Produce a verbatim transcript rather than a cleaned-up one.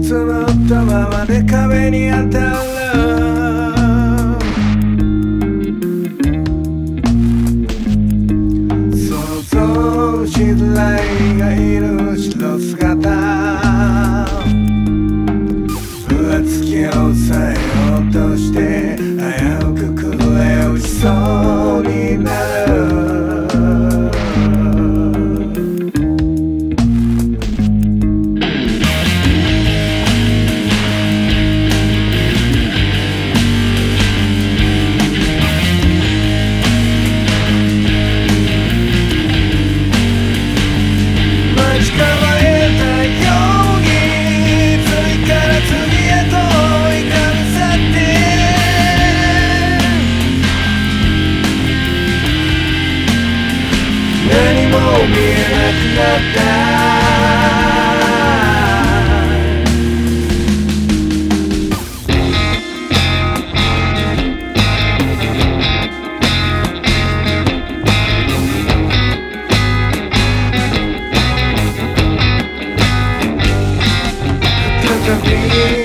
つのったままで壁に当たる。想像しづらいがいる後ろ姿、ふらつきを抑えようとして危うく崩れ落ちそうになる。何も見えなくなった。再び